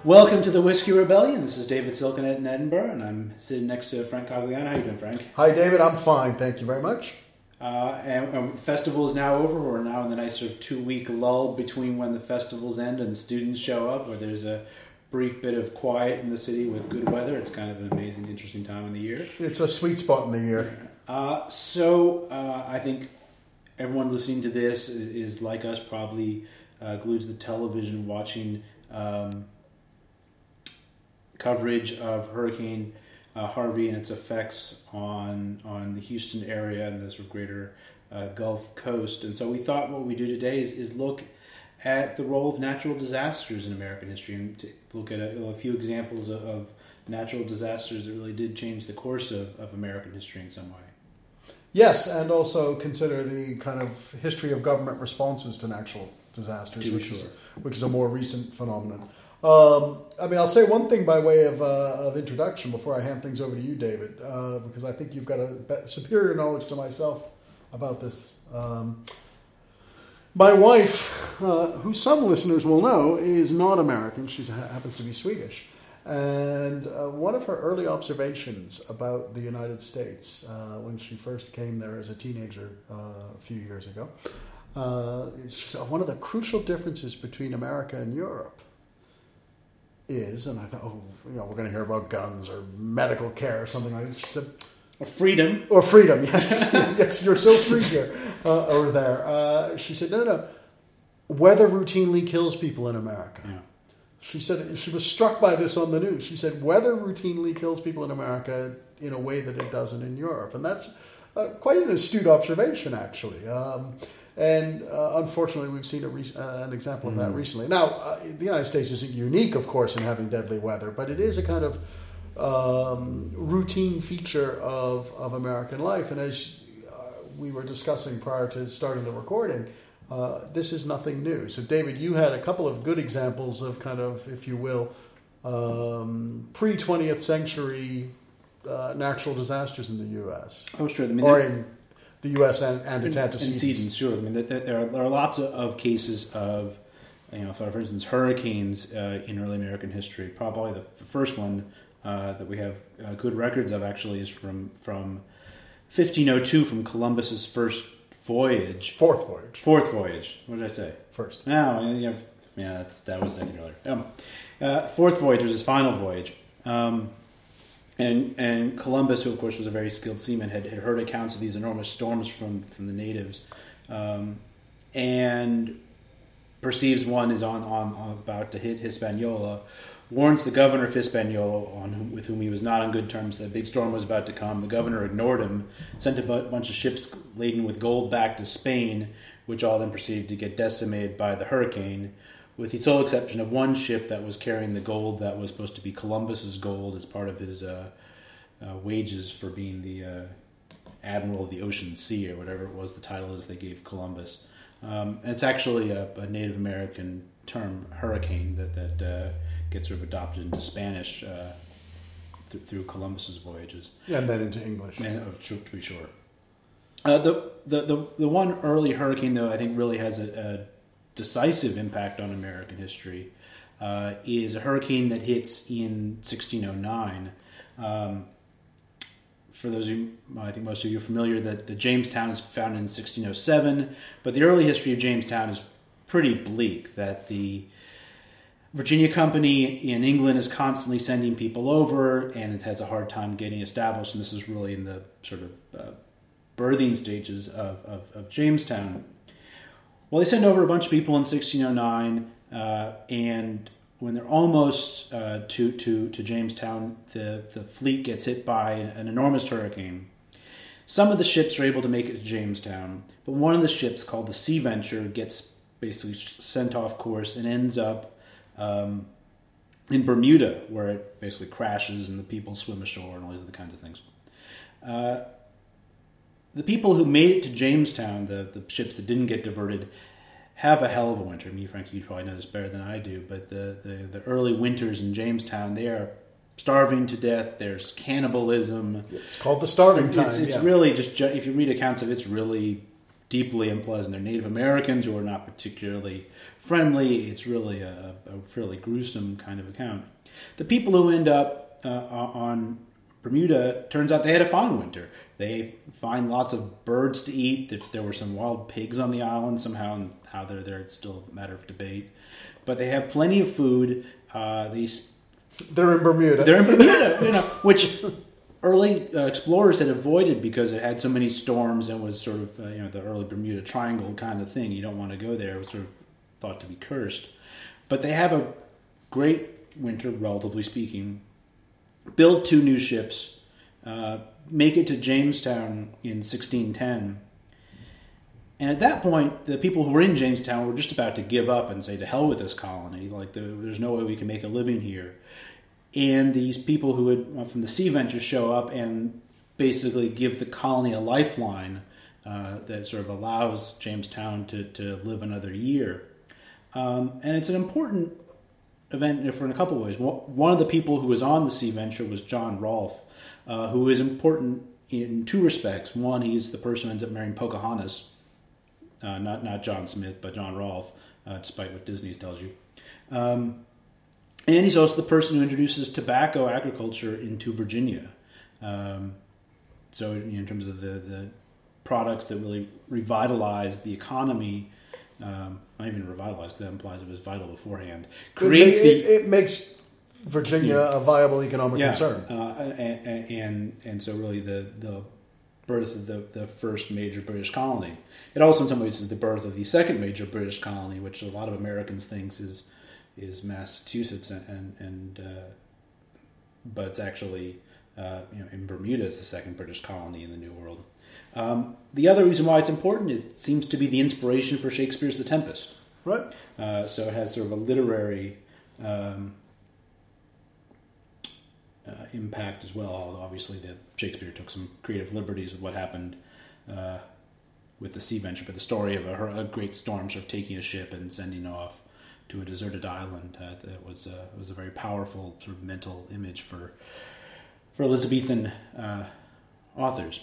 Welcome to the Whiskey Rebellion. This is David Silkenet in Edinburgh, and I'm sitting next to Frank Cogliano. How you doing, Frank? Hi, David. I'm fine. Thank you very much. And festival is now over. We're now in the nice sort of 2-week lull between when the festivals end and the students show up, where there's a brief bit of quiet in the city with good weather. It's kind of an amazing, interesting time of the year. It's a sweet spot in the year. I think everyone listening to this is like us, probably glued to the television watching coverage of Hurricane Harvey and its effects on the Houston area and the sort of greater Gulf Coast. And so we thought what we do today is look at the role of natural disasters in American history and to look at a few examples of natural disasters that really did change the course of American history in some way. Yes, and also consider the kind of history of government responses to natural disasters, which is a more recent phenomenon. I'll say one thing by way of introduction before I hand things over to you, David, because I think you've got a superior knowledge to myself about this. My wife, who some listeners will know, is not American. She happens to be Swedish. And one of her early observations about the United States, when she first came there as a teenager a few years ago, she said, one of the crucial differences between America and Europe is, and I thought, we're going to hear about guns or medical care or something like this. She said, Or freedom, yes. Yes, you're so free here over there. She said, no. Weather routinely kills people in America. Yeah. She said she was struck by this on the news. She said, weather routinely kills people in America in a way that it doesn't in Europe. And that's quite an astute observation, actually. Unfortunately, we've seen an example of that recently. Now, the United States isn't unique, of course, in having deadly weather, but it is a kind of routine feature of American life. And as we were discussing prior to starting the recording, this is nothing new. So, David, you had a couple of good examples of kind of, if you will, pre-20th century natural disasters in the U.S. Oh, sure. Or in the U.S. and its antecedents. Sure. I mean, there are lots of cases of, for instance, hurricanes in early American history. Probably the first one that we have good records of actually is from 1502, from Columbus's first voyage. Fourth voyage. What did I say? First. No, that was taken earlier. Fourth voyage was his final voyage. And Columbus, who of course was a very skilled seaman, had heard accounts of these enormous storms from the natives, and perceives one is on about to hit Hispaniola, warns the governor of Hispaniola, with whom he was not on good terms, that a big storm was about to come. The governor ignored him, sent a bunch of ships laden with gold back to Spain, which all then proceeded to get decimated by the hurricane, with the sole exception of one ship that was carrying the gold that was supposed to be Columbus's gold as part of his wages for being the Admiral of the Ocean Sea, or whatever it was the title is they gave Columbus. And it's actually a Native American term, hurricane, that gets sort of adopted into Spanish through Columbus's voyages. Yeah, and then into English. To be sure. The one early hurricane, though, I think really has a decisive impact on American history is a hurricane that hits in 1609. For those of you, I think most of you are familiar that the Jamestown is founded in 1607, but the early history of Jamestown is pretty bleak, that the Virginia Company in England is constantly sending people over, and it has a hard time getting established, and this is really in the sort of birthing stages of Jamestown. Well, they send over a bunch of people in 1609, and when they're almost to Jamestown, the fleet gets hit by an enormous hurricane. Some of the ships are able to make it to Jamestown, but one of the ships, called the Sea Venture, gets basically sent off course and ends up in Bermuda, where it basically crashes and the people swim ashore and all these other kinds of things. The people who made it to Jamestown, the ships that didn't get diverted, have a hell of a winter. I mean, Frank, you probably know this better than I do, but the early winters in Jamestown, they are starving to death. There's cannibalism. It's called the starving time. It's really just, if you read accounts of it, it's really deeply unpleasant. They're Native Americans who are not particularly friendly. It's really a fairly gruesome kind of account. The people who end up on Bermuda, turns out they had a fine winter. They find lots of birds to eat. There were some wild pigs on the island somehow, and how they're there, it's still a matter of debate. But they have plenty of food. They're in Bermuda. They're in Bermuda, which early explorers had avoided because it had so many storms and was sort of the early Bermuda Triangle kind of thing. You don't want to go there. It was sort of thought to be cursed. But they have a great winter, relatively speaking. Build 2 new ships, make it to Jamestown in 1610. And at that point, the people who were in Jamestown were just about to give up and say, to hell with this colony. Like, there's no way we can make a living here. And these people who had from the Sea Venture show up and basically give the colony a lifeline that sort of allows Jamestown to live another year. And it's an important event in a couple of ways. One of the people who was on the Sea Venture was John Rolfe, who is important in 2 respects. One, he's the person who ends up marrying Pocahontas, not John Smith, but John Rolfe, despite what Disney tells you. And he's also the person who introduces tobacco agriculture into Virginia. So in terms of the products that really revitalize the economy, not even revitalized because that implies it was vital beforehand. It makes Virginia a viable economic concern. And so really the birth of the first major British colony. It also in some ways is the birth of the second major British colony, which a lot of Americans think is Massachusetts, but it's actually in Bermuda is the second British colony in the New World. The other reason why it's important is it seems to be the inspiration for Shakespeare's The Tempest. Right. So it has sort of a literary impact as well. Although obviously, Shakespeare took some creative liberties with what happened with the Sea Venture, but the story of a great storm sort of taking a ship and sending off to a deserted island that was a very powerful sort of mental image for Elizabethan authors.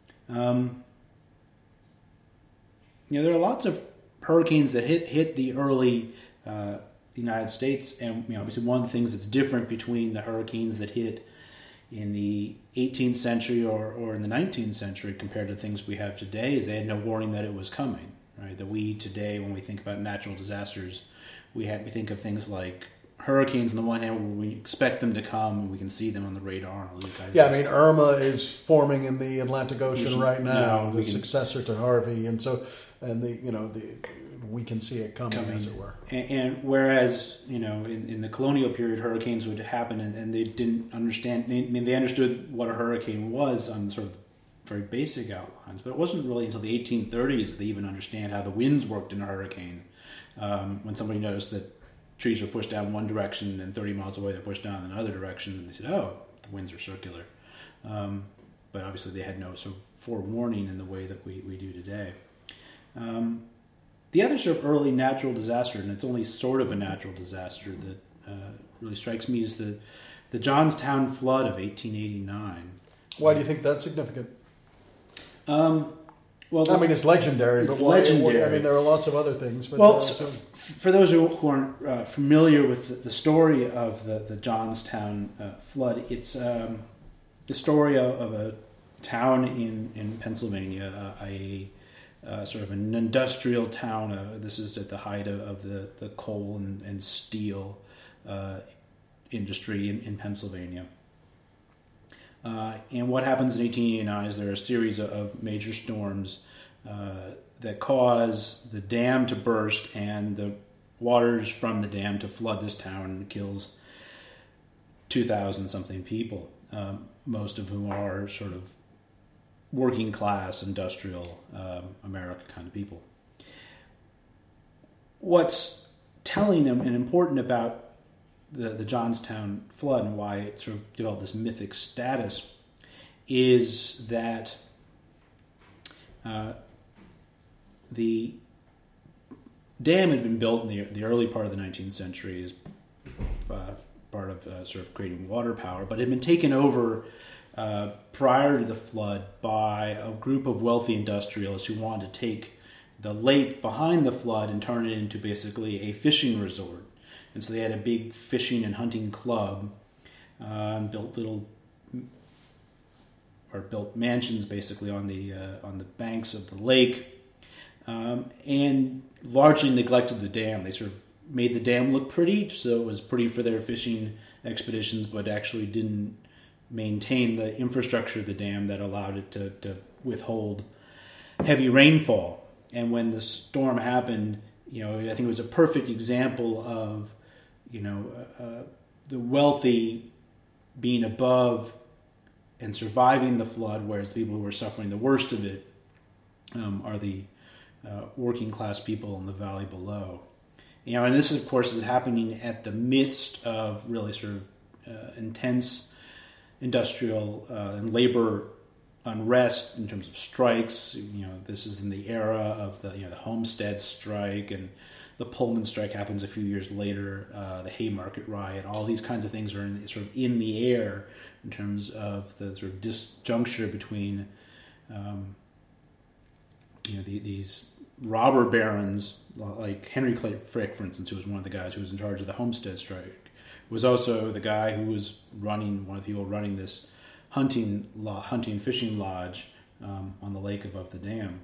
There are lots of hurricanes that hit the early United States, and obviously one of the things that's different between the hurricanes that hit in the 18th century or in the 19th century compared to things we have today is they had no warning that it was coming. Right? That we today, when we think about natural disasters, we think of things like hurricanes on the one hand, where we expect them to come and we can see them on the radar. Irma is forming in the Atlantic Ocean right now, the successor to Harvey, we can see it coming. As it were. And whereas in the colonial period, hurricanes would happen and they didn't understand. They understood what a hurricane was on sort of very basic outlines, but it wasn't really until the 1830s that they even understand how the winds worked in a hurricane. When somebody noticed that trees were pushed down one direction and 30 miles away they're pushed down in another direction, and they said, oh, the winds are circular. But obviously they had no sort of forewarning in the way that we do today. The other sort of early natural disaster, and it's only sort of a natural disaster that really strikes me, is the Johnstown flood of 1889. Why do you think that's significant? Well, it's legendary, but why? Legendary. There are lots of other things. But for those who aren't familiar with the story of the Johnstown flood, it's the story of a town in Pennsylvania, a sort of an industrial town. This is at the height of the coal and steel industry in Pennsylvania. And what happens in 1889 is there are a series of major storms that cause the dam to burst and the waters from the dam to flood this town, and it kills 2,000 something people, most of whom are sort of working class, industrial America kind of people. What's telling and important about the Johnstown flood and why it sort of developed this mythic status is that the dam had been built in the early part of the 19th century as part of sort of creating water power, but it had been taken over prior to the flood by a group of wealthy industrialists who wanted to take the lake behind the flood and turn it into basically a fishing resort. And so they had a big fishing and hunting club, and built mansions basically on the banks of the lake, and largely neglected the dam. They sort of made the dam look pretty, so it was pretty for their fishing expeditions, but actually didn't maintain the infrastructure of the dam that allowed it to withhold heavy rainfall. And when the storm happened, I think it was a perfect example of, the wealthy being above and surviving the flood, whereas the people who were suffering the worst of it are the working class people in the valley below. And this, of course, is happening at the midst of really sort of intense industrial and labor unrest in terms of strikes. This is in the era of the Homestead strike, and the Pullman strike happens a few years later. The Haymarket riot, all these kinds of things are in the air in terms of the sort of disjuncture between these robber barons like Henry Clay Frick, for instance, who was one of the guys who was in charge of the Homestead strike, was also the guy who was one of the people running this hunting and fishing lodge on the lake above the dam.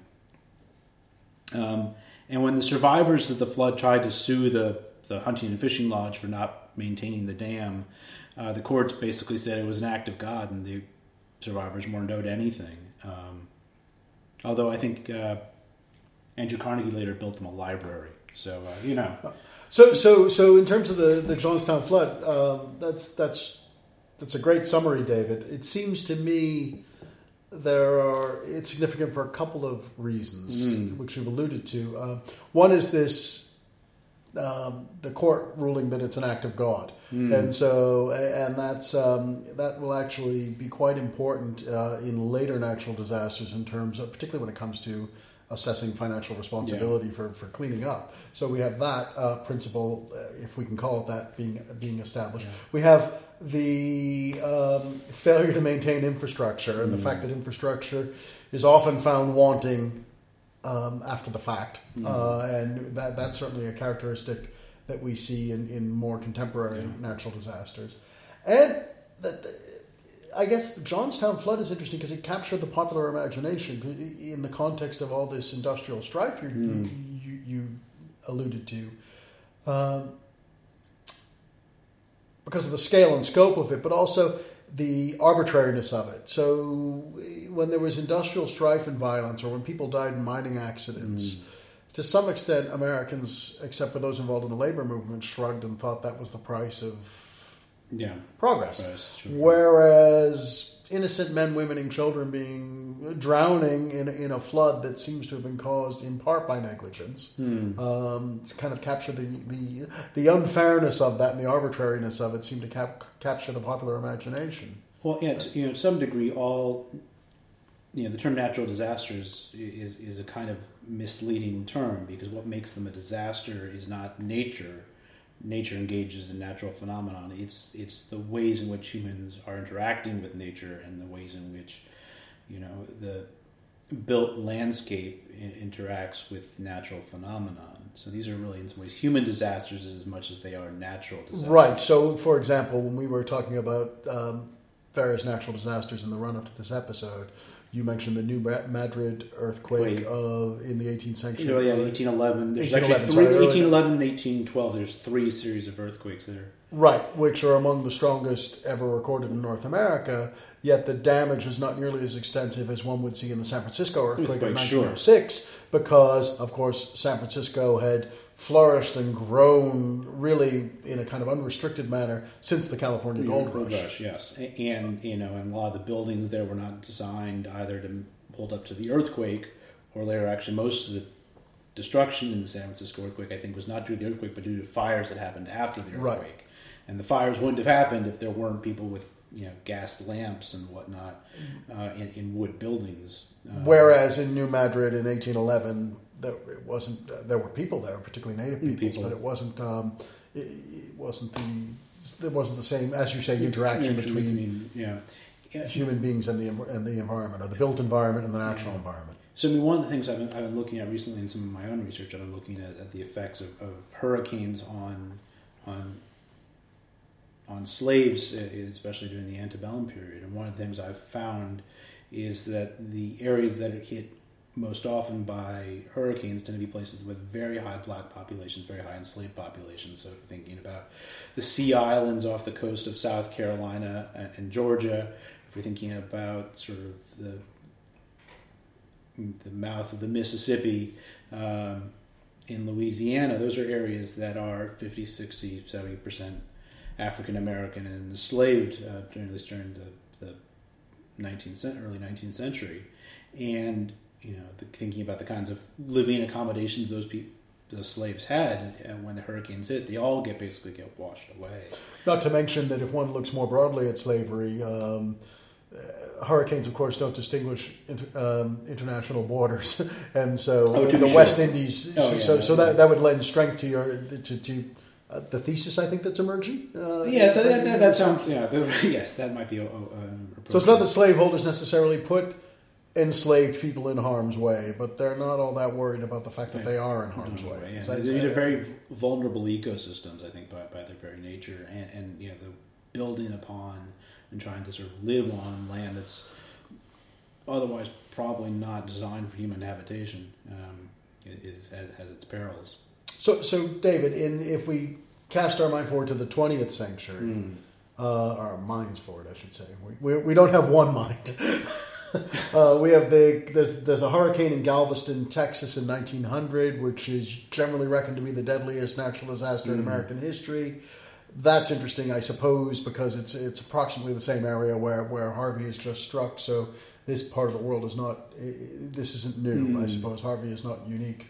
And when the survivors of the flood tried to sue the hunting and fishing lodge for not maintaining the dam, the courts basically said it was an act of God, and the survivors weren't owed anything. Although I think Andrew Carnegie later built them a library. So So in terms of the Johnstown flood, that's a great summary, David. It seems to me it's significant for a couple of reasons, which you've alluded to. One is this, the court ruling that it's an act of God. And that's that will actually be quite important in later natural disasters in terms of, particularly when it comes to assessing financial responsibility for cleaning up. So we have that principle, if we can call it that, being established. Yeah. We have the failure to maintain infrastructure, and the fact that infrastructure is often found wanting after the fact, and that's certainly a characteristic that we see in more contemporary natural disasters. And I guess the Johnstown flood is interesting because it captured the popular imagination in the context of all this industrial strife you alluded to, because of the scale and scope of it, but also the arbitrariness of it. So when there was industrial strife and violence, or when people died in mining accidents, to some extent Americans, except for those involved in the labor movement, shrugged and thought that was the price of progress. Whereas innocent men, women, and children drowning in a flood that seems to have been caused in part by negligence, it's kind of captured the unfairness of that and the arbitrariness of it seemed to capture the popular imagination. Well, to some degree, the term natural disasters is a kind of misleading term, because what makes them a disaster is not nature. Nature engages in natural phenomenon. It's the ways in which humans are interacting with nature, and the ways in which the built landscape interacts with natural phenomenon. So these are really in some ways human disasters as much as they are natural disasters. Right. So for example, when we were talking about various natural disasters in the run up to this episode, you mentioned the New Madrid earthquake in the 18th century. 1811. There's 1811 and 1812. There's 3 series of earthquakes there. Right, which are among the strongest ever recorded in North America, yet the damage is not nearly as extensive as one would see in the San Francisco earthquake of 1906, because, of course, San Francisco had flourished and grown really in a kind of unrestricted manner since the California Gold Rush. Yes, and a lot of the buildings there were not designed either to hold up to the earthquake, or later actually most of the destruction in the San Francisco earthquake, I think, was not due to the earthquake, but due to fires that happened after the earthquake. Right. And the fires wouldn't have happened if there weren't people with gas lamps and whatnot in wood buildings. Whereas in New Madrid in 1811, there were people there, particularly native people, but it wasn't there wasn't the same, as you say, interaction between. human beings and the environment, or the built environment and the natural environment. So, I mean, one of the things I've been looking at recently in some of my own research, I've been looking at the effects of hurricanes on slaves, especially during the antebellum period. And one of the things I've found is that the areas that are hit most often by hurricanes tend to be places with very high black populations, very high enslaved populations. So if you're thinking about the Sea Islands off the coast of South Carolina and Georgia, if you're thinking about sort of the mouth of the Mississippi in Louisiana, those are areas that are 50, 60, 70% African American and enslaved during the early 19th century. And thinking about the kinds of living accommodations those slaves had, and when the hurricanes hit, they all get washed away. Not to mention that if one looks more broadly at slavery, hurricanes, of course, don't distinguish international borders, and so the West Indies. So that would lend strength to your the thesis, I think, that's emerging. So that sounds. Yes, that might be. So it's not that slaveholders necessarily put enslaved people in harm's way, but they're not all that worried about the fact that they are in harm's way. Yeah. These are very vulnerable ecosystems, I think, by their very nature, and the building upon and trying to sort of live on land that's otherwise probably not designed for human habitation has its perils. So David, if we cast our mind forward to the 20th century, our minds forward, I should say, we don't have one mind. We have there's a hurricane in Galveston, Texas in 1900, which is generally reckoned to be the deadliest natural disaster in American history. That's interesting, I suppose, because it's approximately the same area where Harvey has just struck. So this part of the world this isn't new. I suppose Harvey is not unique.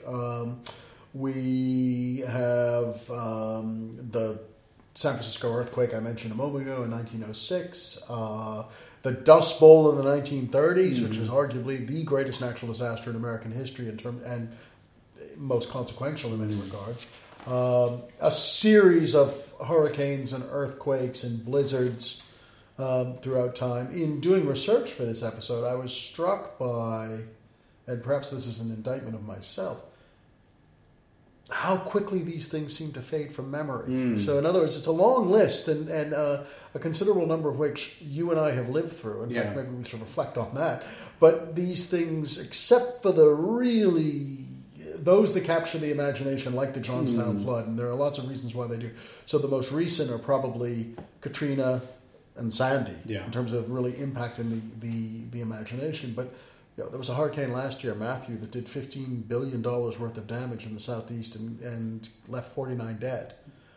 We have the San Francisco earthquake I mentioned a moment ago in 1906. The Dust Bowl in the 1930s, which is arguably the greatest natural disaster in American history and most consequential in many regards. A series of hurricanes and earthquakes and blizzards throughout time. In doing research for this episode, I was struck by, and perhaps this is an indictment of myself, how quickly these things seem to fade from memory. So in other words, it's a long list and a considerable number of which you and I have lived through. In fact, maybe we should reflect on that. But these things, except for those that capture the imagination, like the Johnstown flood, and there are lots of reasons why they do. So the most recent are probably Katrina and Sandy in terms of really impacting the imagination. But there was a hurricane last year, Matthew, that did $15 billion worth of damage in the southeast and left 49 dead,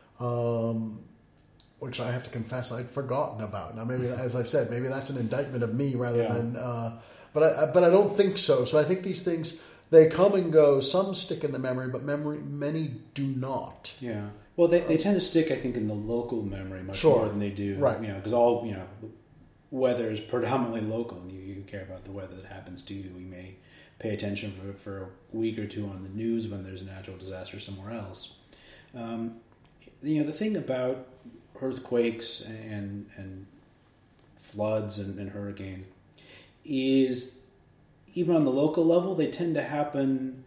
which I have to confess I'd forgotten about. Now, maybe, as I said, maybe that's an indictment of me rather than... But I don't think so. So I think these things, they come and go. Some stick in the memory, but many do not. Yeah. Well, they tend to stick, I think, in the local memory much more than they do. Right. Because weather is predominantly local, and you care about the weather that happens to you. We may pay attention for a week or two on the news when there's a natural disaster somewhere else. The thing about earthquakes and floods and hurricanes is, even on the local level, they tend to happen,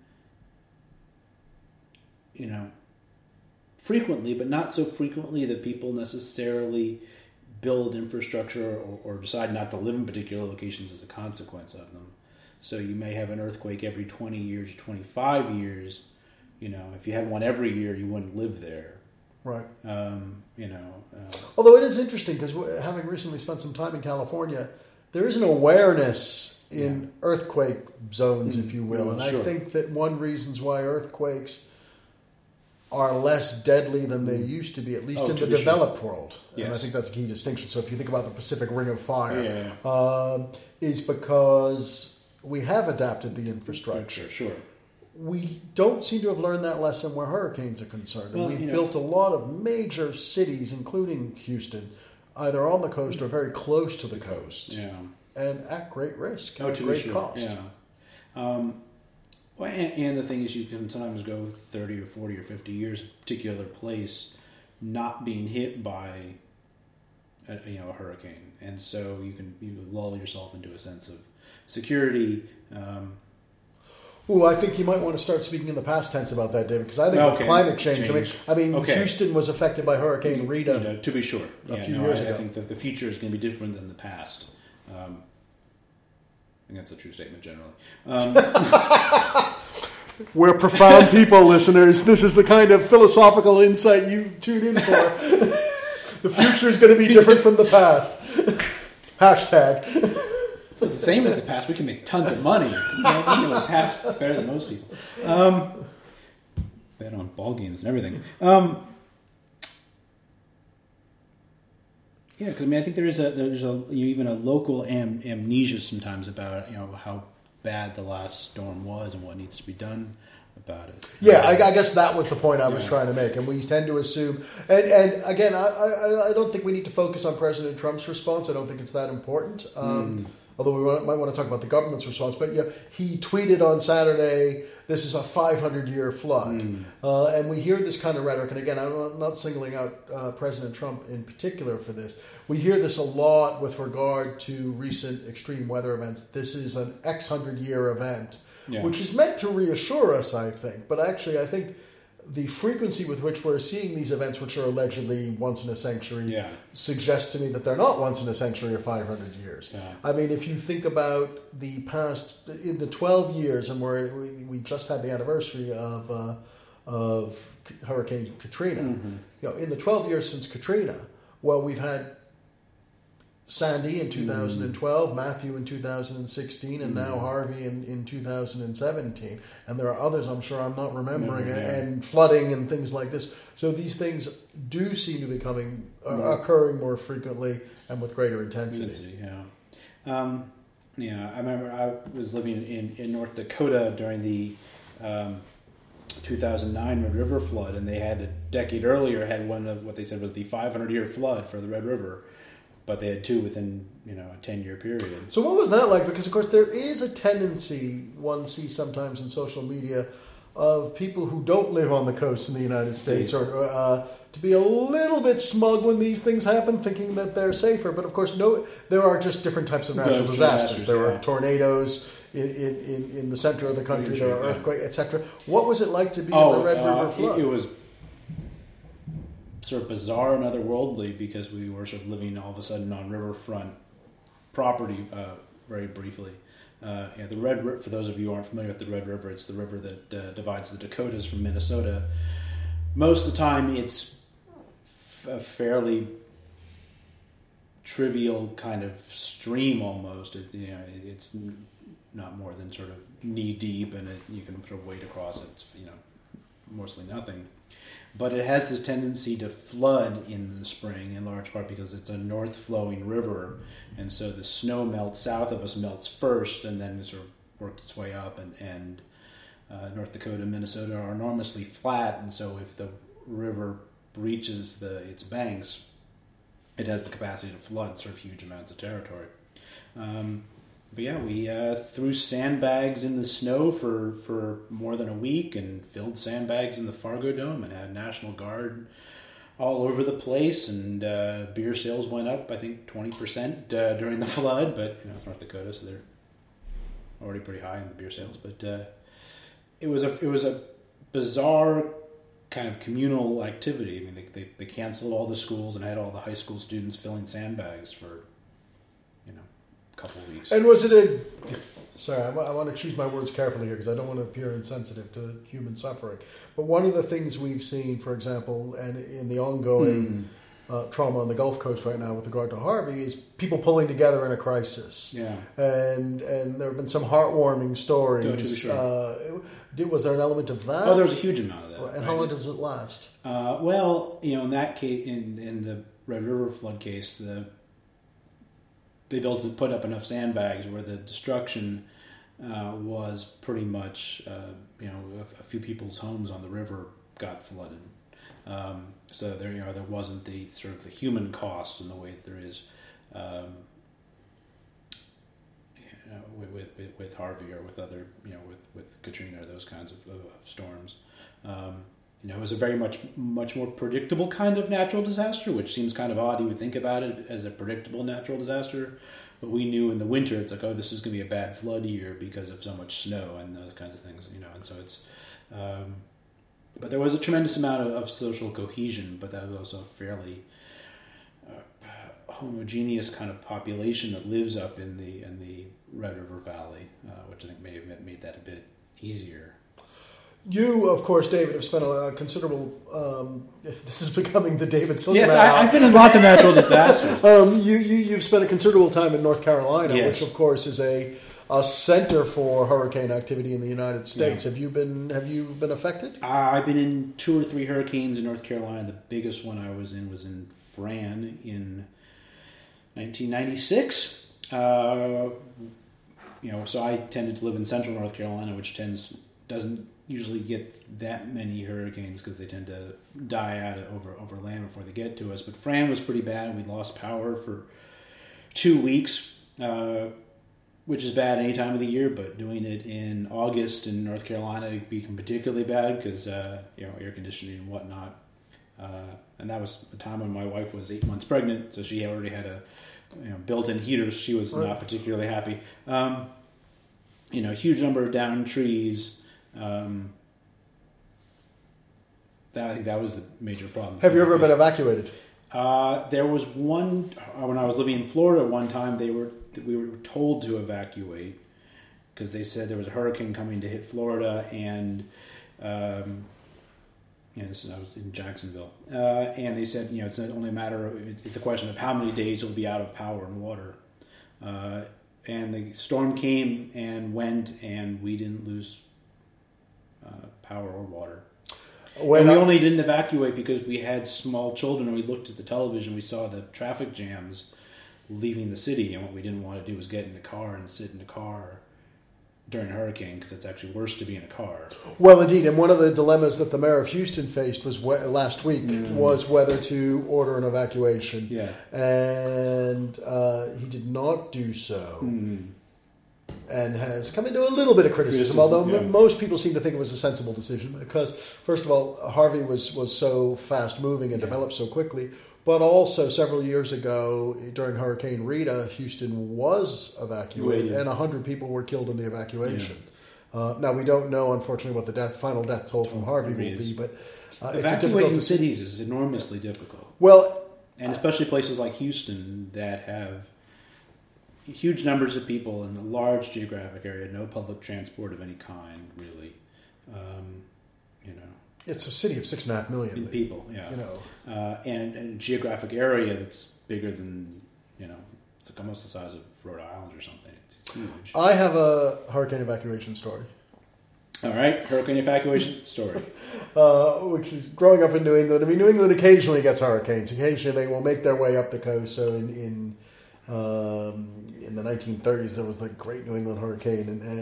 frequently, but not so frequently that people necessarily build infrastructure or decide not to live in particular locations as a consequence of them. So you may have an earthquake every 20 years, 25 years. If you had one every year, you wouldn't live there. Right. Although it is interesting, because having recently spent some time in California, there is an awareness in earthquake zones, if you will. And I think that one reasons why earthquakes are less deadly than they used to be, at least in the developed world. Yes. And I think that's a key distinction. So if you think about the Pacific Ring of Fire, is because we have adapted the infrastructure. Sure. We don't seem to have learned that lesson where hurricanes are concerned. And we've built a lot of major cities, including Houston, either on the coast or very close to the coast. Yeah. And at great risk, at great cost. Yeah. Well, and the thing is, you can sometimes go 30 or 40 or 50 years, a particular place not being hit by a hurricane, and so you lull yourself into a sense of security. I think you might want to start speaking in the past tense about that, David, because I think with climate change. I mean, Houston was affected by Hurricane Rita. To be sure, a few years ago. I think that the future is going to be different than the past. I think that's a true statement generally. We're profound people, listeners. This is the kind of philosophical insight you tune in for. The future is going to be different from the past. Hashtag. If it's the same as the past, we can make tons of money. We know the past better than most people. Bet on ball games and everything. Yeah, because I think there's even a local amnesia sometimes about how bad the last storm was and what needs to be done about it. Yeah, I guess that was the point I was trying to make, and we tend to assume. And again, I don't think we need to focus on President Trump's response. I don't think it's that important. Although we might want to talk about the government's response. But he tweeted on Saturday, this is a 500-year flood. And we hear this kind of rhetoric. And again, I'm not singling out President Trump in particular for this. We hear this a lot with regard to recent extreme weather events. This is an X 100-year event, which is meant to reassure us, I think. But actually, I think the frequency with which we're seeing these events, which are allegedly once in a century, suggests to me that they're not once in a century or 500 years. Yeah. I mean, if you think about the past, in the 12 years, and we just had the anniversary of Hurricane Katrina. In the 12 years since Katrina, we've had Sandy in 2012, Matthew in 2016, and now Harvey in 2017. And there are others I'm sure I'm not remembering, and flooding and things like this. So these things do seem to be occurring more frequently and with greater intensity. I remember I was living in North Dakota during the 2009 Red River flood, and they had a decade earlier had one of what they said was the 500-year flood for the Red River. But they had two within, a 10-year period. So what was that like? Because, of course, there is a tendency one sees sometimes in social media of people who don't live on the coast in the United States or to be a little bit smug when these things happen, thinking that they're safer. But, of course, there are just different types of natural disasters. There are tornadoes in the center of the country. There are earthquakes, etc. What was it like to be in the Red River flood? It was sort of bizarre and otherworldly because we were sort of living all of a sudden on riverfront property very briefly. The Red River, for those of you who aren't familiar with the Red River, it's the river that divides the Dakotas from Minnesota. Most of the time it's a fairly trivial kind of stream almost. It's not more than sort of knee deep, and you can sort of wade across it. It's mostly nothing. But it has this tendency to flood in the spring, in large part because it's a north-flowing river, and so the snow melts south of us melts first, and then it sort of works its way up. And North Dakota and Minnesota are enormously flat, and so if the river breaches its banks, it has the capacity to flood sort of huge amounts of territory. But yeah, we threw sandbags in the snow for more than a week and filled sandbags in the Fargo Dome and had National Guard all over the place, and beer sales went up, I think, 20% during the flood, but it's North Dakota, so they're already pretty high in the beer sales. But it was a bizarre kind of communal activity. I mean, they canceled all the schools and had all the high school students filling sandbags for couple of weeks. And was it sorry, I want to choose my words carefully here because I don't want to appear insensitive to human suffering. But one of the things we've seen, for example, and in the ongoing trauma on the Gulf Coast right now with regard to Harvey, is people pulling together in a crisis. Yeah. And there have been some heartwarming stories. Was there an element of that? Oh, there was a huge amount of that. And how long does it last? In that case, in the Red River flood case, they put up enough sandbags where the destruction was pretty much, a few people's homes on the river got flooded. So there wasn't the sort of the human cost in the way that there is with Harvey or with other, with Katrina or those kinds of storms. it was a very much more predictable kind of natural disaster, which seems kind of odd. You would think about it as a predictable natural disaster, but we knew in the winter it's like, oh, this is going to be a bad flood year because of so much snow and those kinds of things, and so it's. But there was a tremendous amount of social cohesion, but that was also a fairly homogeneous kind of population that lives up in the Red River Valley, which I think may have made that a bit easier. You, of course, David, have spent a considerable. This is becoming the David Silverman. Yes, I've been in lots of natural disasters. You've spent a considerable time in North Carolina, yes. which, of course, is a center for hurricane activity in the United States. Yeah. Have you been affected? I've been in 2 or 3 hurricanes in North Carolina. The biggest one I was in Fran in 1996. So I tended to live in central North Carolina, which doesn't usually get that many hurricanes because they tend to die out over land before they get to us. But Fran was pretty bad. We lost power for 2 weeks, which is bad any time of the year, but doing it in August in North Carolina became particularly bad because air conditioning and whatnot. And that was a time when my wife was 8 months pregnant, so she already had a built-in heater. She was not particularly happy. Huge number of downed trees. I think that was the major problem. Have you ever been evacuated? There was one when I was living in Florida. One time we were told to evacuate because they said there was a hurricane coming to hit Florida, and I was in Jacksonville, and they said it's not only a matter of it's a question of how many days you'll be out of power and water. And the storm came and went, and we didn't lose power or water. We only didn't evacuate because we had small children, and we looked at the television. We saw the traffic jams leaving the city, and what we didn't want to do was get in the car and sit in the car during a hurricane, because it's actually worse to be in a car. Well, indeed, and one of the dilemmas that the mayor of Houston faced was last week was whether to order an evacuation. Yeah. And he did not do so. And has come into a little bit of criticism, although most people seem to think it was a sensible decision because, first of all, Harvey was so fast-moving and developed so quickly, but also several years ago during Hurricane Rita, Houston was evacuated and 100 people were killed in the evacuation. Yeah. Now, we don't know, unfortunately, what the final death toll from Harvey will be, but evacuating cities is enormously difficult. Well, and especially places like Houston that have huge numbers of people in a large geographic area, no public transport of any kind, really. It's a city of 6.5 million people, and a geographic area that's bigger than, it's like almost the size of Rhode Island or something. It's huge. I have a hurricane evacuation story. All right, hurricane evacuation story. Which is growing up in New England. I mean, New England occasionally gets hurricanes. Occasionally they will make their way up the coast. So in the 1930s, there was the Great New England Hurricane,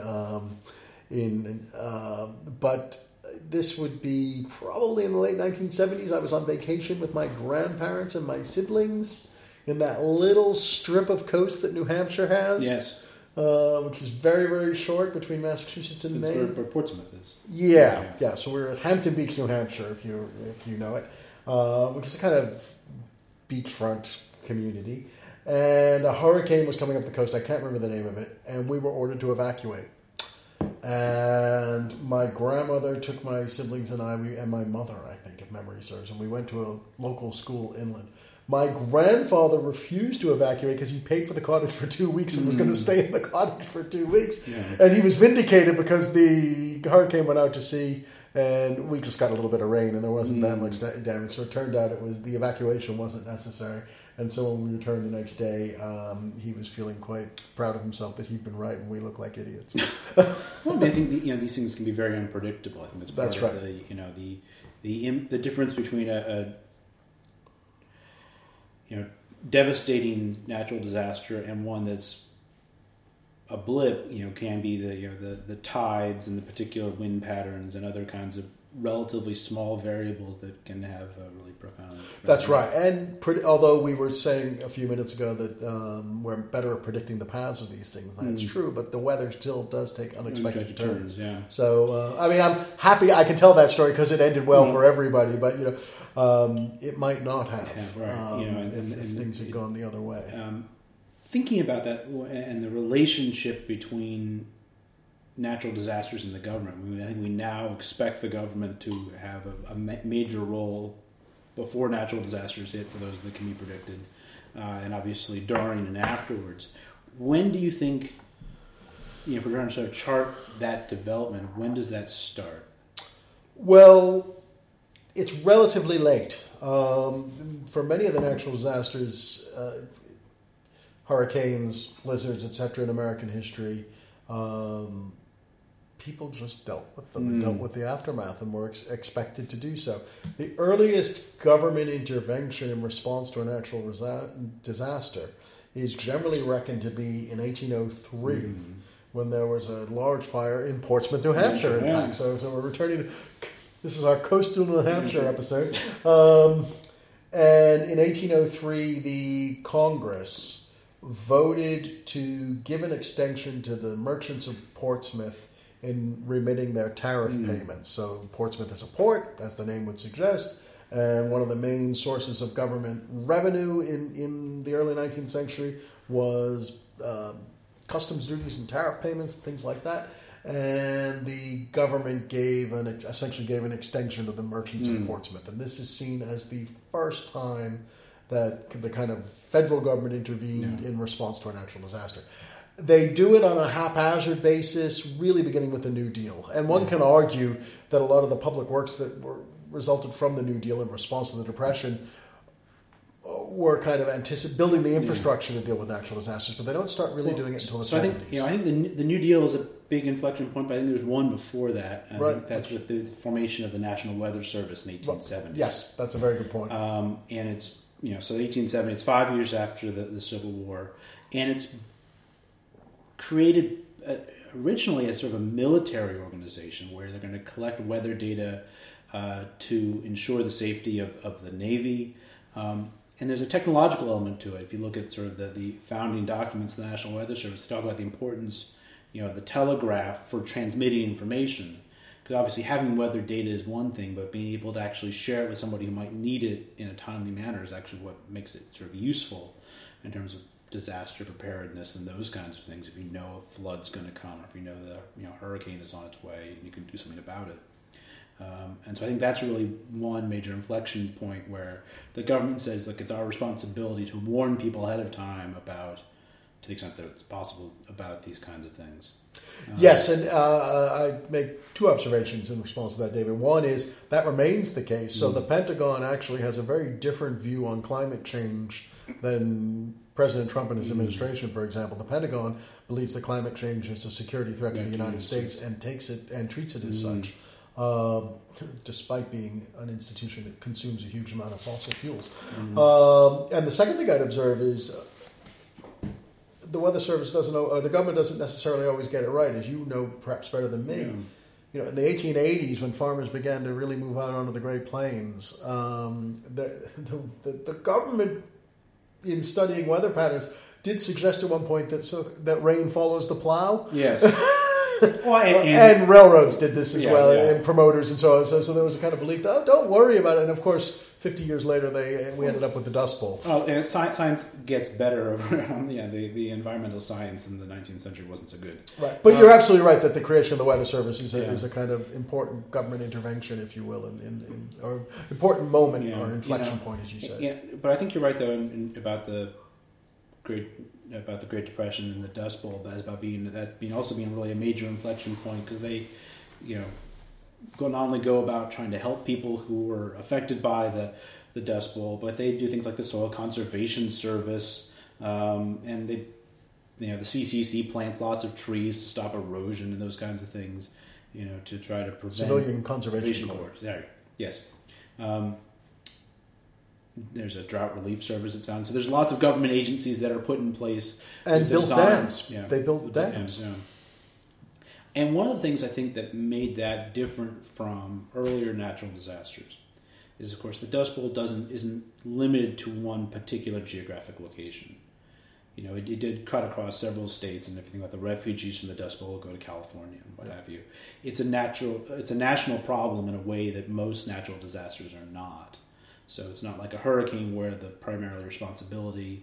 but this would be probably in the late 1970s. I was on vacation with my grandparents and my siblings in that little strip of coast that New Hampshire has. Yes. Which is very, very short between Massachusetts and Maine. That's where Portsmouth is. Yeah. So we're at Hampton Beach, New Hampshire, if you know it, which is a kind of beachfront community. And a hurricane was coming up the coast. I can't remember the name of it. And we were ordered to evacuate. And my grandmother took my siblings and I, and my mother, I think, if memory serves, and we went to a local school inland. My grandfather refused to evacuate because he paid for the cottage for 2 weeks and was going to stay in the cottage for 2 weeks. Yeah. And he was vindicated because the hurricane went out to sea and we just got a little bit of rain and there wasn't that much damage. So it turned out the evacuation wasn't necessary. And so when we returned the next day, he was feeling quite proud of himself that he'd been right and we looked like idiots. Well, I think these things can be very unpredictable. I think that's part of the difference between a devastating natural disaster and one that's a blip, can be the tides and the particular wind patterns and other kinds of relatively small variables that can have a really profound. That's right. And although we were saying a few minutes ago that we're better at predicting the paths of these things, that's true. But the weather still does take unexpected turns. Yeah. So I mean, I'm happy I can tell that story because it ended well for everybody. But it might not have if things had gone the other way. Thinking about that and the relationship between natural disasters and the government, I think we now expect the government to have a major role before natural disasters hit for those that can be predicted, and obviously during and afterwards. When do you think, if we're trying to sort of chart that development, when does that start? Well, it's relatively late. For many of the natural disasters, hurricanes, blizzards, etc., in American history, people just dealt with them and dealt with the aftermath and were expected to do so. The earliest government intervention in response to a natural disaster is generally reckoned to be in 1803 when there was a large fire in Portsmouth, New Hampshire, in fact. So we're returning to... This is our coastal New Hampshire episode. And in 1803, the Congress voted to give an extension to the merchants of Portsmouth in remitting their tariff payments. So Portsmouth is a port, as the name would suggest, and one of the main sources of government revenue in the early 19th century was customs duties and tariff payments, things like that. And the government essentially gave an extension to the merchants of Portsmouth. And this is seen as the first time that the kind of federal government intervened in response to a natural disaster. They do it on a haphazard basis, really beginning with the New Deal. And one can argue that a lot of the public works that resulted from the New Deal in response to the Depression were kind of building the infrastructure to deal with natural disasters, but they don't start really doing it until the 70s. I think the New Deal is a big inflection point, but I think there's one before that. I think that's with the formation of the National Weather Service in 1870. Yes, that's a very good point. And it's, so 1870, it's 5 years after the Civil War, and it's created originally as sort of a military organization where they're going to collect weather data to ensure the safety of the Navy. And there's a technological element to it. If you look at sort of the founding documents of the National Weather Service, they talk about the importance, of the telegraph for transmitting information. Because obviously having weather data is one thing, but being able to actually share it with somebody who might need it in a timely manner is actually what makes it sort of useful in terms of disaster preparedness and those kinds of things. If you know a flood's going to come, or if you know the hurricane is on its way, and you can do something about it. And so I think that's really one major inflection point where the government says, look, it's our responsibility to warn people ahead of time about, to the extent that it's possible, about these kinds of things. Yes, and I make two observations in response to that, David. One is that remains the case. So the Pentagon actually has a very different view on climate change than President Trump and his administration, for example. The Pentagon believes that climate change is a security threat to the United States and takes it and treats it as such. Despite being an institution that consumes a huge amount of fossil fuels. And the second thing I'd observe is the Weather Service doesn't know, or the government doesn't necessarily always get it right, as you know perhaps better than me. In the 1880s, when farmers began to really move out onto the Great Plains, the government, in studying weather patterns, did suggest at one point that rain follows the plow. Yes. Well, and railroads did this as well, and promoters and so on. So there was a kind of belief that, don't worry about it. And of course, 50 years later, we ended up with the Dust Bowl. Oh, and science gets better around. The environmental science in the 19th century wasn't so good. Right, but you're absolutely right that the creation of the Weather Service is a kind of important government intervention, if you will, or important moment or inflection point, as you said. Yeah, but I think you're right though about the Great Depression and the Dust Bowl. That's about being really a major inflection point, because they, not only go about trying to help people who were affected by the Dust Bowl, but they do things like the Soil Conservation Service, and they, the CCC plants lots of trees to stop erosion and those kinds of things, to try to prevent Civilian Conservation Corps. Yes. There's a drought relief service that's found. So there's lots of government agencies that are put in place and built dams. Yeah, they built dams. And one of the things I think that made that different from earlier natural disasters is, of course, the Dust Bowl isn't limited to one particular geographic location. It did cut across several states, and everything about the refugees from the Dust Bowl go to California and what have you. It's a national problem in a way that most natural disasters are not. So it's not like a hurricane where the primary responsibility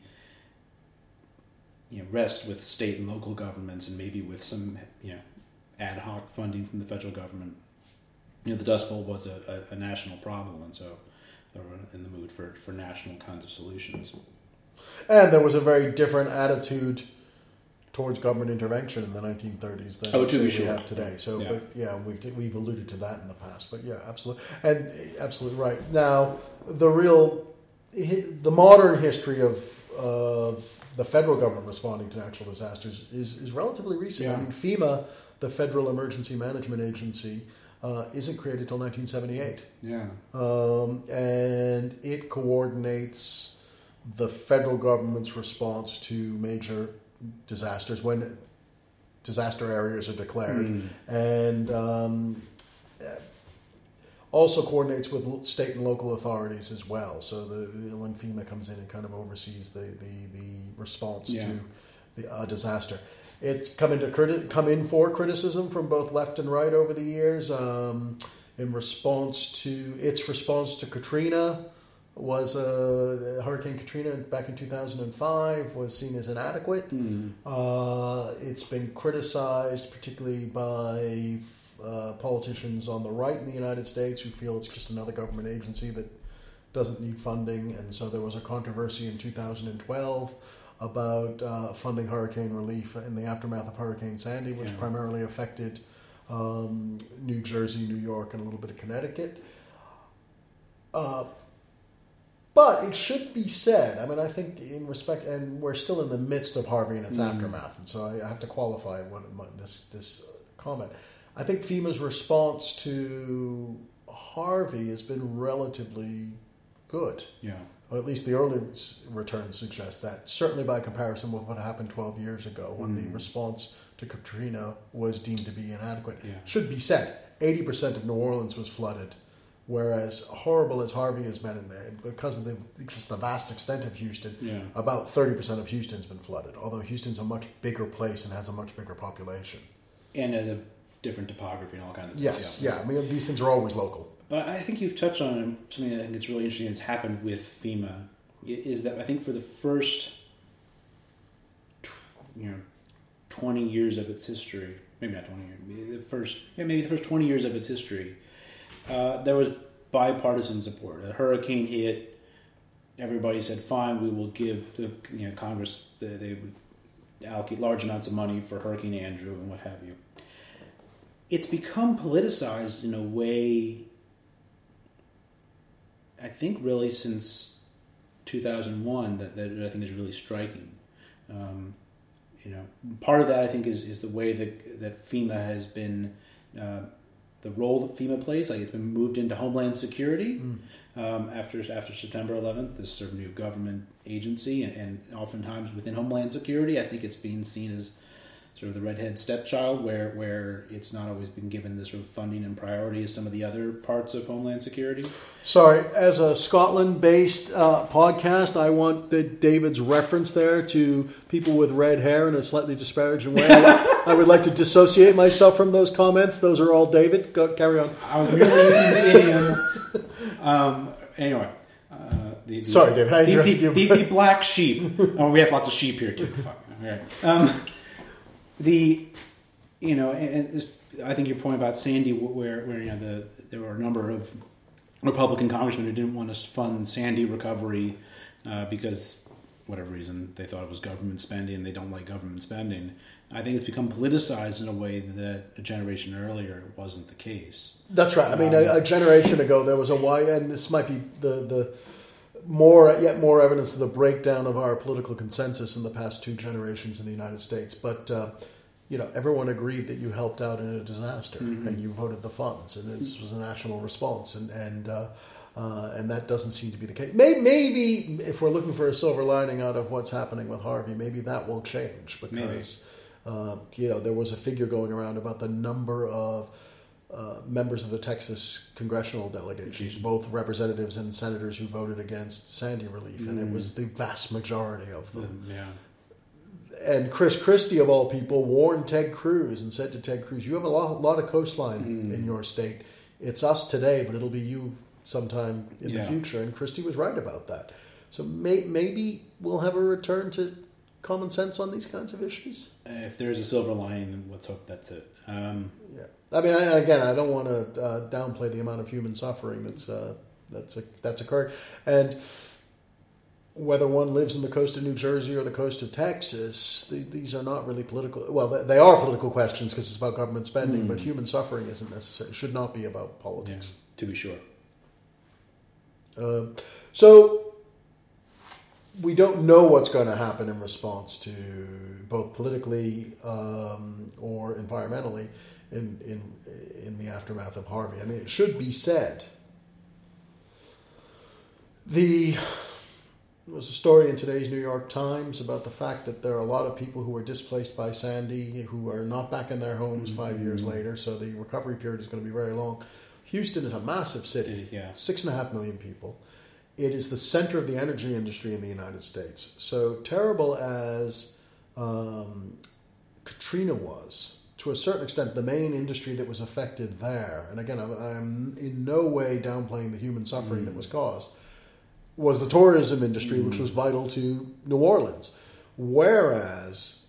rests with state and local governments, and maybe with some ad hoc funding from the federal government. The Dust Bowl was a national problem, and so they were in the mood for national kinds of solutions. And there was a very different attitude towards government intervention in the 1930s than we have today. So, we've alluded to that in the past. But yeah, absolutely, and absolutely right. Now, the modern history of the federal government responding to natural disasters is relatively recent. Yeah. I mean, FEMA, the Federal Emergency Management Agency, isn't created until 1978. Yeah, and it coordinates the federal government's response to major disasters when disaster areas are declared, and also coordinates with state and local authorities as well. So when FEMA comes in and kind of oversees the response to the disaster. It's come in for criticism from both left and right over the years. In response to Katrina, was Hurricane Katrina back in 2005 was seen as inadequate. It's been criticized particularly by politicians on the right in the United States who feel it's just another government agency that doesn't need funding, and so there was a controversy in 2012 about funding hurricane relief in the aftermath of Hurricane Sandy, which primarily affected New Jersey, New York, and a little bit of Connecticut. But it should be said, I mean, I think in respect, and we're still in the midst of Harvey and its aftermath, and so I have to qualify this comment. I think FEMA's response to Harvey has been relatively good. Yeah. Or at least the early returns suggest that, certainly by comparison with what happened 12 years ago when the response to Katrina was deemed to be inadequate. Yeah. Should be said, 80% of New Orleans was flooded. Whereas horrible as Harvey has been, because of just the vast extent of Houston, about 30% of Houston's been flooded. Although Houston's a much bigger place and has a much bigger population, and has a different topography and all kinds of things. Yes, yeah. I mean, these things are always local. But I think you've touched on something that I think is really interesting that's happened with FEMA. Is that I think for the first 20 years of its history, maybe not 20 years, maybe the first 20 years of its history. There was bipartisan support. A hurricane hit. Everybody said, "Fine, we will give the Congress." They would allocate large amounts of money for Hurricane Andrew and what have you. It's become politicized in a way. I think really since 2001 that I think is really striking. Part of that I think is the way that FEMA has been. The role that FEMA plays, like it's been moved into Homeland Security after September 11th, this sort of new government agency, and oftentimes within Homeland Security, I think it's being seen as sort of the redhead stepchild, where it's not always been given the sort of funding and priority as some of the other parts of Homeland Security. Sorry, as a Scotland-based podcast, I want David's reference there to people with red hair in a slightly disparaging way. I would like to dissociate myself from those comments. Those are all David. Carry on. I was merely using the idiom. Anyway. Sorry, David. I interrupted you. The black sheep. Oh, we have lots of sheep here too. Fuck. All right. And I think your point about Sandy, where there were a number of Republican congressmen who didn't want to fund Sandy recovery because, whatever reason, they thought it was government spending and they don't like government spending. I think it's become politicized in a way that a generation earlier wasn't the case. That's right. I mean, a generation ago there was and this might be the yet more evidence of the breakdown of our political consensus in the past two generations in the United States. But everyone agreed that you helped out in a disaster and you voted the funds, and this was a national response, and that doesn't seem to be the case. Maybe if we're looking for a silver lining out of what's happening with Harvey, maybe that will change because There was a figure going around about the number of members of the Texas congressional delegations, both representatives and senators, who voted against Sandy relief, and it was the vast majority of them. Yeah. And Chris Christie, of all people, warned Ted Cruz and said to Ted Cruz, "You have a lot of coastline in your state. It's us today, but it'll be you sometime in the future." And Christie was right about that. So maybe we'll have a return to common sense on these kinds of issues. If there's a silver lining, then let's hope that's it. Yeah. I mean, I don't want to downplay the amount of human suffering that's occurred, and whether one lives in the coast of New Jersey or the coast of Texas, these are not really political. Well, they are political questions because it's about government spending, but human suffering isn't necessary. It should not be about politics. Yeah, to be sure. So we don't know what's going to happen in response to both politically or environmentally in the aftermath of Harvey. I mean, it should be said. There was a story in today's New York Times about the fact that there are a lot of people who were displaced by Sandy who are not back in their homes 5 years later, so the recovery period is going to be very long. Houston is a massive city, 6.5 million people. It is the center of the energy industry in the United States. So terrible as Katrina was, to a certain extent, the main industry that was affected there, and again, I'm in no way downplaying the human suffering that was caused, was the tourism industry, which was vital to New Orleans. Whereas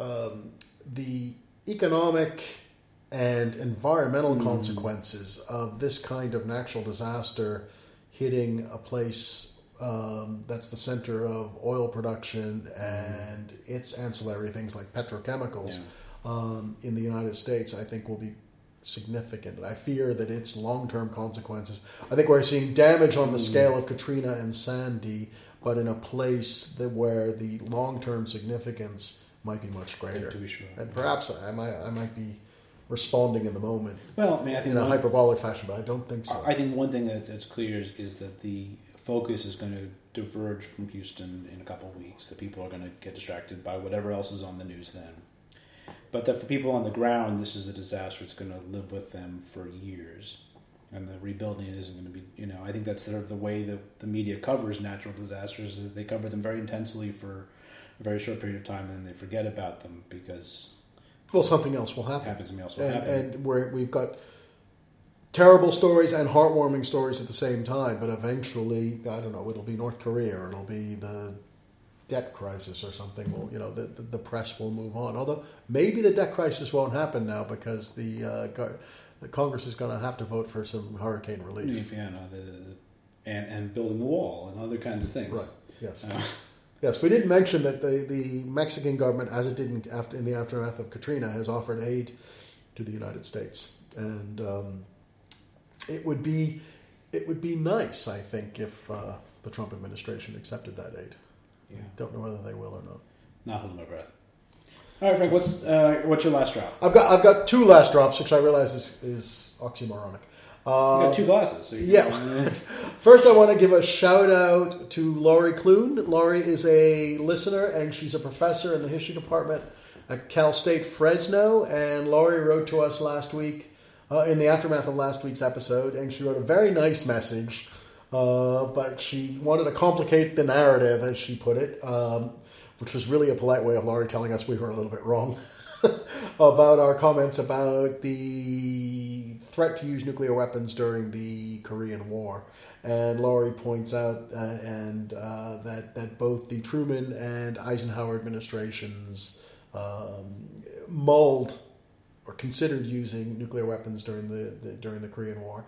the economic and environmental consequences of this kind of natural disaster hitting a place that's the center of oil production and its ancillary things like petrochemicals in the United States, I think will be significant. And I fear that its long-term consequences, I think we're seeing damage on the scale of Katrina and Sandy, but in a place where the long-term significance might be much greater. To be sure. And perhaps I might be responding in the moment. Well, I mean, I think in a hyperbolic fashion, but I don't think so. I think one thing that's clear is that the focus is going to diverge from Houston in a couple of weeks. That people are going to get distracted by whatever else is on the news then. But that for people on the ground, this is a disaster. It's going to live with them for years. And the rebuilding isn't going to be, I think that's sort of the way that the media covers natural disasters. Is they cover them very intensely for a very short period of time, and then they forget about them because... Well, something else will happen. Something else will happen. And we've got terrible stories and heartwarming stories at the same time, but eventually, I don't know, it'll be North Korea or it'll be the debt crisis or something. Well, the press will move on. Although maybe the debt crisis won't happen now because the Congress is going to have to vote for some hurricane relief. Yeah, and building the wall and other kinds of things. Right. Yes. Yes, we didn't mention that the Mexican government, as it did in the aftermath of Katrina, has offered aid to the United States, and it would be nice, I think, if the Trump administration accepted that aid. Yeah. Don't know whether they will or not. Not holding my breath. All right, Frank. What's your last drop? I've got two last drops, which I realize is oxymoronic. You got two glasses. So First, I want to give a shout out to Laurie Clune. Laurie is a listener, and she's a professor in the history department at Cal State Fresno. And Laurie wrote to us last week, in the aftermath of last week's episode, and she wrote a very nice message. But she wanted to complicate the narrative, as she put it, which was really a polite way of Laurie telling us we were a little bit wrong about our comments about the threat to use nuclear weapons during the Korean War. And Laurie points out that both the Truman and Eisenhower administrations mulled or considered using nuclear weapons during the Korean War,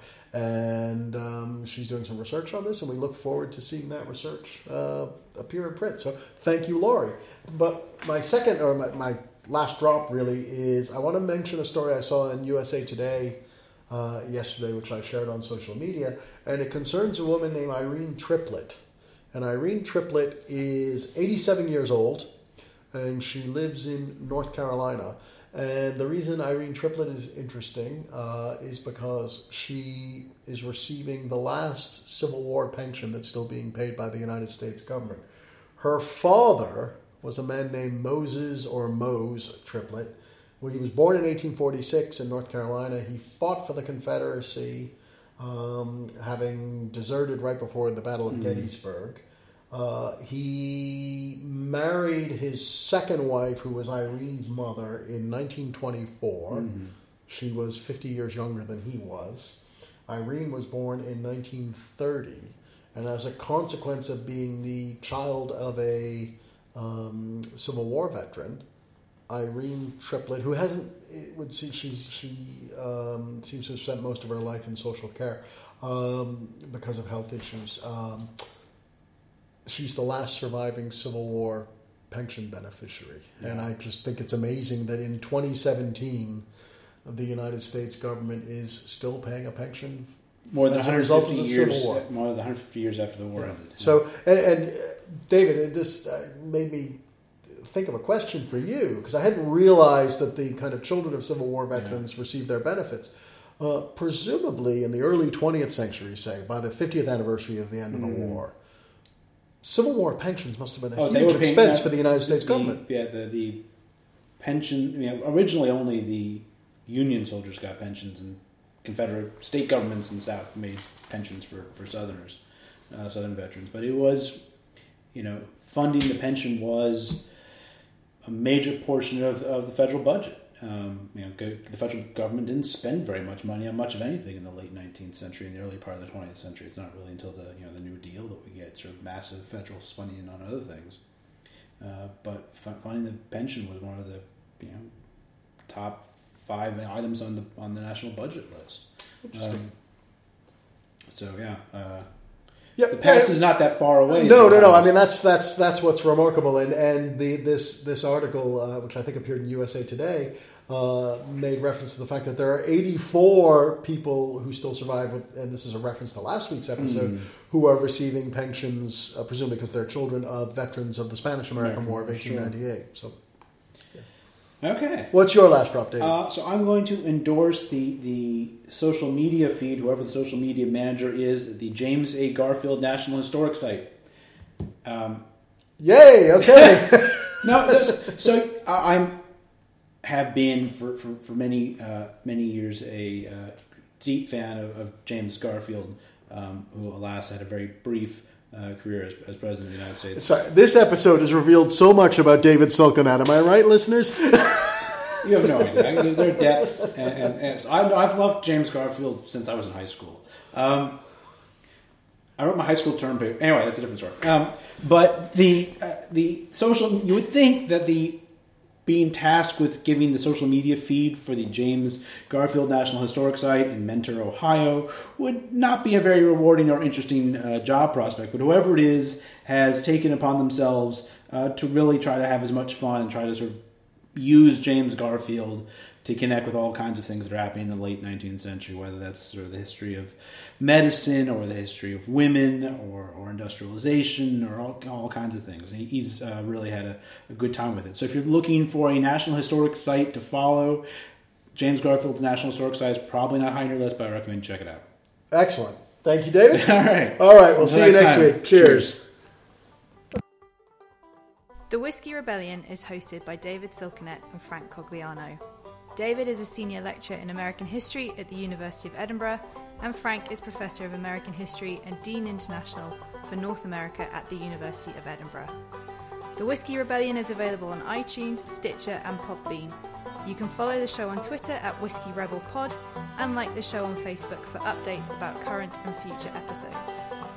and she's doing some research on this, and we look forward to seeing that research appear in print. So thank you, Laurie. But my second, or my last drop really is, I want to mention a story I saw in USA Today yesterday, which I shared on social media, and it concerns a woman named Irene Triplett. And Irene Triplett is 87 years old, and she lives in North Carolina. And the reason Irene Triplett is interesting is because she is receiving the last Civil War pension that's still being paid by the United States government. Her father was a man named Moses or Mose Triplett. When he was born in 1846 in North Carolina, he fought for the Confederacy, having deserted right before the Battle of Gettysburg. He married his second wife, who was Irene's mother, in 1924. She was 50 years younger than he was. Irene was born in 1930, and as a consequence of being the child of a Civil War veteran, Irene Triplett, who hasn't, it would seem she seems to have spent most of her life in social care because of health issues. She's the last surviving Civil War pension beneficiary. Yeah. And I just think it's amazing that in 2017, the United States government is still paying a pension more than 150 years. More than 150 years after the war ended. So, and David, this made me think of a question for you, because I hadn't realized that the kind of children of Civil War veterans received their benefits. Presumably, in the early 20th century, say, by the 50th anniversary of the end of the war, Civil War pensions must have been a huge expense for the United States government. The pension, originally only the Union soldiers got pensions, and Confederate state governments in the South made pensions for Southerners, Southern veterans. But it was, funding the pension was a major portion of the federal budget. The federal government didn't spend very much money on much of anything in the late 19th century and the early part of the 20th century. It's not really until the New Deal that we get sort of massive federal spending on other things. But funding the pension was one of the top 5 items on the national budget list. Interesting. The past is not that far away. No. I mean, that's what's remarkable. And this article, which I think appeared in USA Today, made reference to the fact that there are 84 people who still survive, and this is a reference to last week's episode, who are receiving pensions, presumably because they're children of veterans of the Spanish-American War of 1898. So. Okay. What's your last drop, David? So I'm going to endorse the social media feed, whoever the social media manager is, the James A. Garfield National Historic Site. Yay! Okay. I have been for many years a deep fan of James Garfield, who alas had a very brief career as president of the United States. Sorry, this episode has revealed so much about David Silkenat. Am I right, listeners? You have no idea. There are depths, and so I've loved James Garfield since I was in high school. I wrote my high school term paper. Anyway, that's a different story. But the social, you would think that being tasked with giving the social media feed for the James Garfield National Historic Site in Mentor, Ohio, would not be a very rewarding or interesting job prospect. But whoever it is has taken upon themselves to really try to have as much fun and try to sort of use James Garfield to connect with all kinds of things that are happening in the late 19th century, whether that's sort of the history of medicine or the history of women or industrialization or all kinds of things. And he's really had a good time with it. So if you're looking for a National Historic Site to follow, James Garfield's National Historic Site is probably not high on your list, but I recommend check it out. Excellent. Thank you, David. All right. We'll see you next week. Cheers. The Whiskey Rebellion is hosted by David Silkenat and Frank Cogliano. David is a senior lecturer in American history at the University of Edinburgh, and Frank is Professor of American History and Dean International for North America at the University of Edinburgh. The Whiskey Rebellion is available on iTunes, Stitcher and Podbean. You can follow the show on Twitter at Whiskey Rebel Pod and like the show on Facebook for updates about current and future episodes.